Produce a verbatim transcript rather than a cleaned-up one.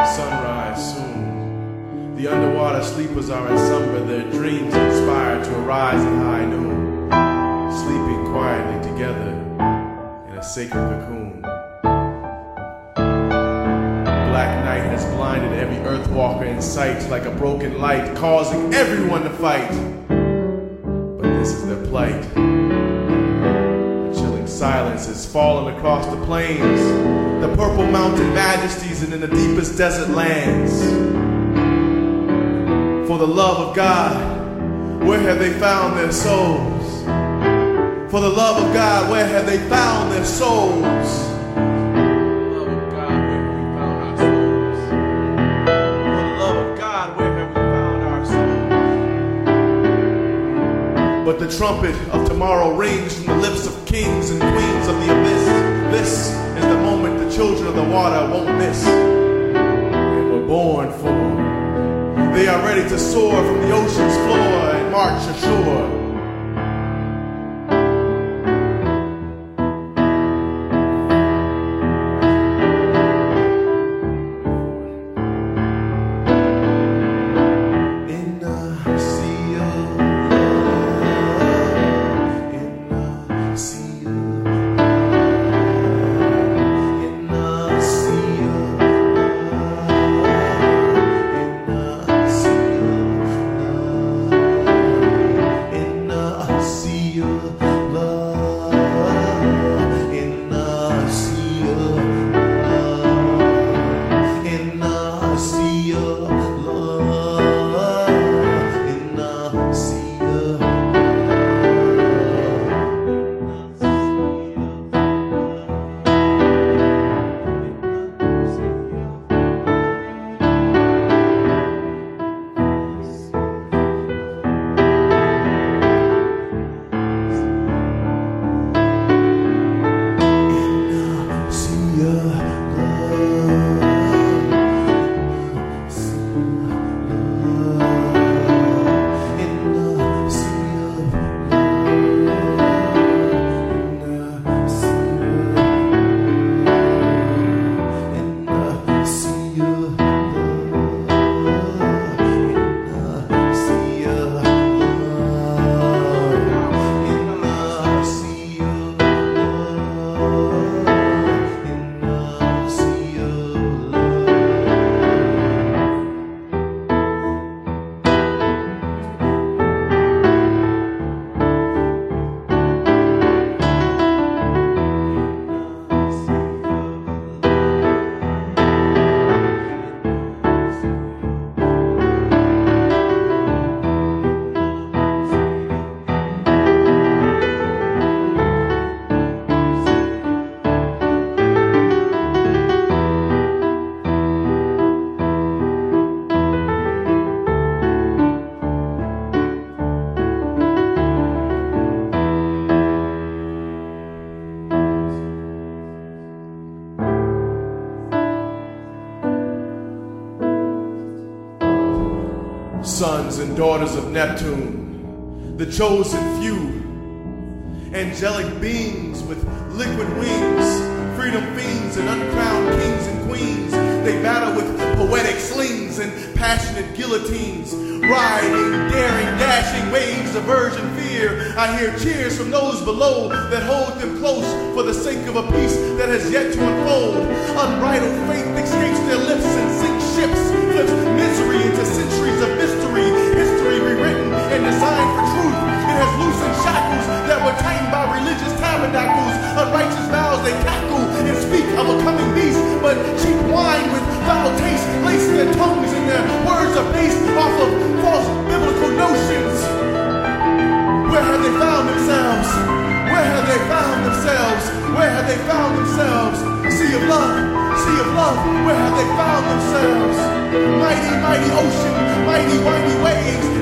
Sunrise soon. The underwater sleepers are in slumber, their dreams inspire to arise at high noon, sleeping quietly together in a sacred cocoon. Black night has blinded every earthwalker in sight like a broken light, causing everyone to fight. But this is their plight. Silence has fallen across the plains, the purple mountain majesties, and in the deepest desert lands. For the love of God, where have they found their souls? For the love of God, where have they found their souls? But the trumpet of tomorrow rings from the lips of kings and queens of the abyss. This is the moment the children of the water won't miss. They were born for. They are ready to soar from the ocean's floor and march ashore. Sons and daughters of Neptune, the chosen few, angelic beings with liquid wings, freedom fiends and uncrowned kings and queens. They battle with poetic slings and passionate guillotines, riding, daring, dashing waves of virgin fear. I hear cheers from those below that hold them close for the sake of a peace that has yet to unfold. Unbridled faith escapes their lips and sinks ships, flips misery into centuries of mystery. History rewritten and designed for truth. It has loosened shackles that were tightened by religious tabernacles. Unrighteous vows they cackle and speak of a coming beast, but cheap wine with foul taste lace their tongues, and their words are based off of false biblical notions. Where have they found themselves? Where have they found themselves? Where have they found themselves? Sea of love, sea of love, where have they found themselves? Mighty, mighty ocean, mighty, mighty waves,